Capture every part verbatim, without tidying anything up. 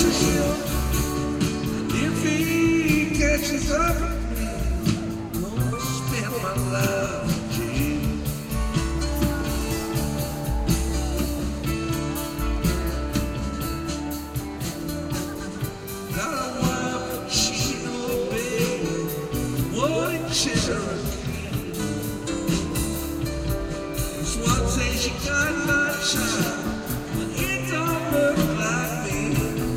trail. And if he catches up with me, I'm gonna spend my life in jail. Got a wife, she no baby, one Cherokee. This one say she got my child, but it don't look like me.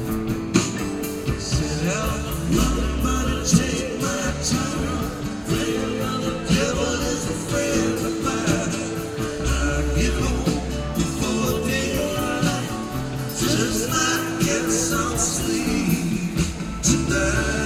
Said everybody take my time. Friend of the devil is a friend of mine. I get home before daylight, just might get some sleep tonight.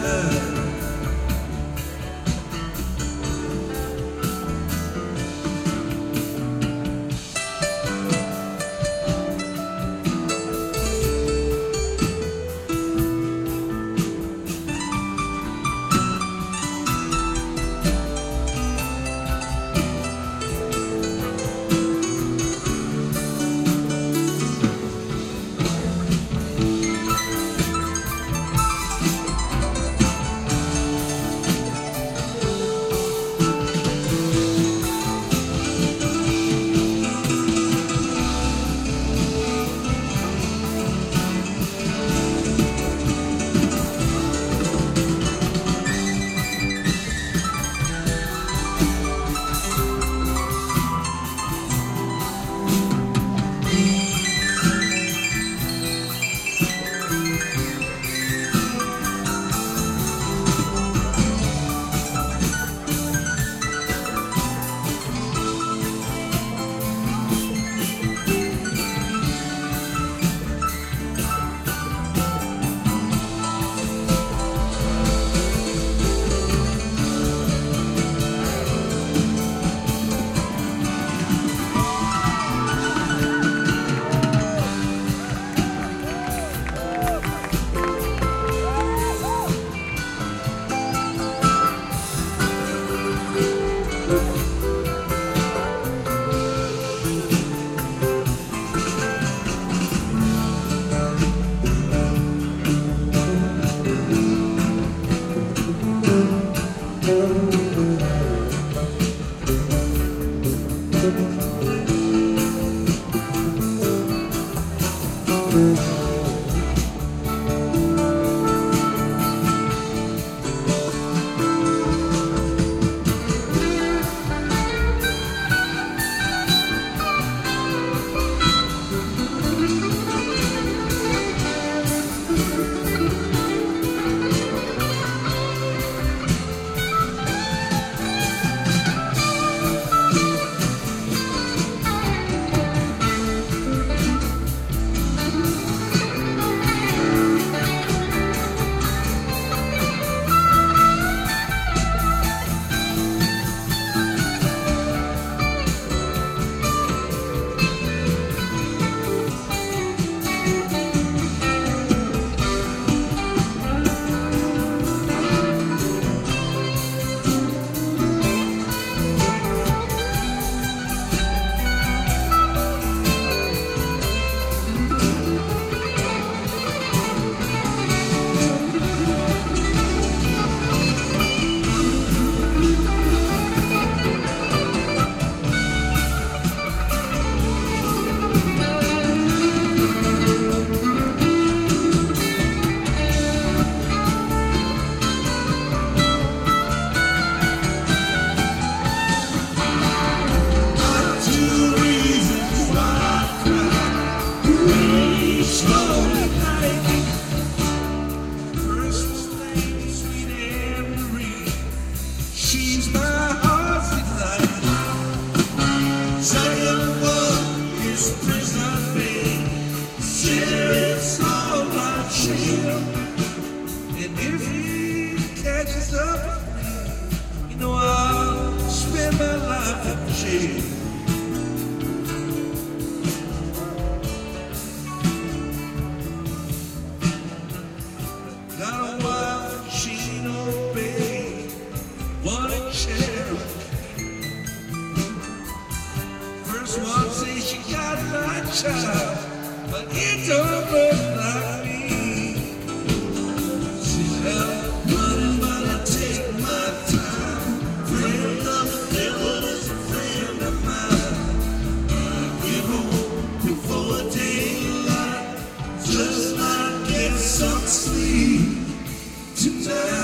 And if he catches up with me, you know I'll spend my life in jail. Got a wife, she no baby, one a Cherokee. First one say she got my child, but it don't look like me. some sleep tonight.